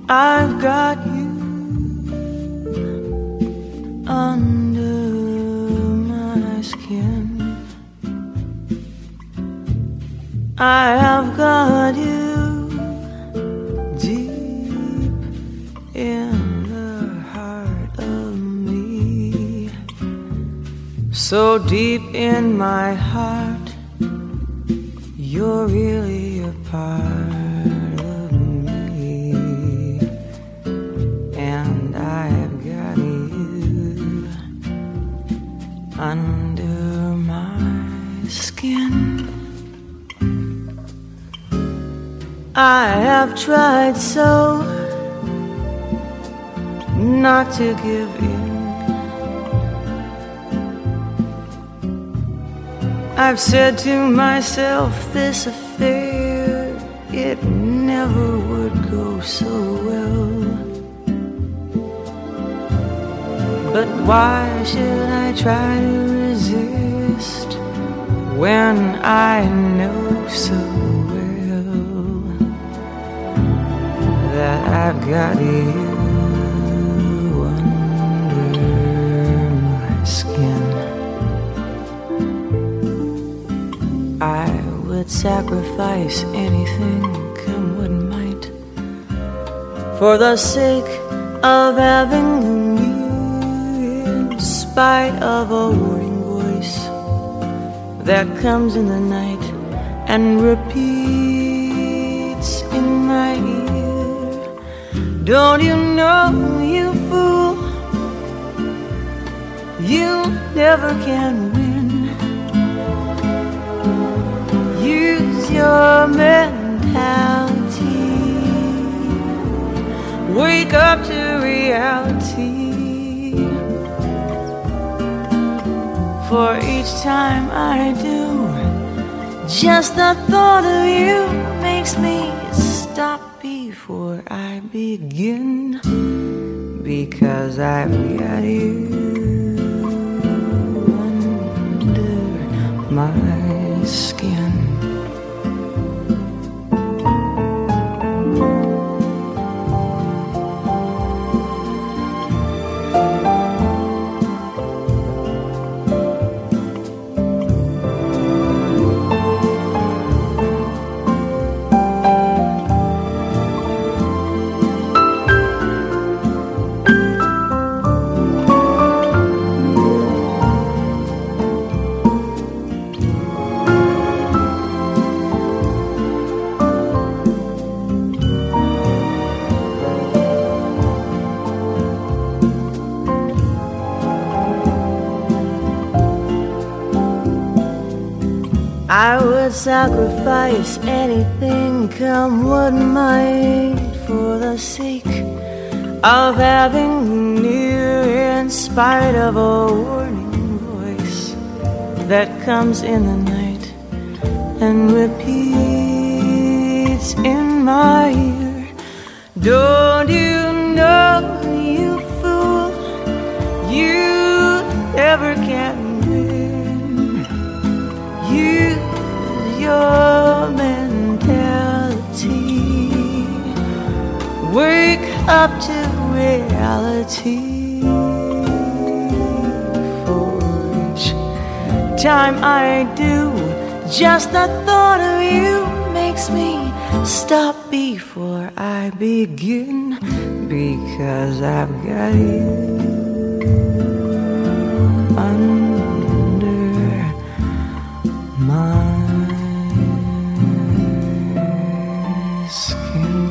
I've got you under my skin. I have got you deep in the heart of me, so deep in my heart, you're really a part of me, and I've got you under my skin. I have tried so not to give in. I've said to myself, this affair, it never would go so well. But why should I try to resist when I know so that I've got you under my skin? I would sacrifice anything, come what might, for the sake of having you, in spite of a warning voice that comes in the night and repeats in my ear. Don't you know, you fool, you never can win. Use your mentality, wake up to reality. For each time I do, just the thought of you makes me stop before I begin, because I've got you under my skin. I would sacrifice anything, come what might, for the sake of having you near, in spite of a warning voice that comes in the night and repeats in my ear. Don't you know, you fool, you never can win. Use your mentality, wake up to reality. For each time I do, just the thought of you makes me stop before I begin, because I've got you under my skin.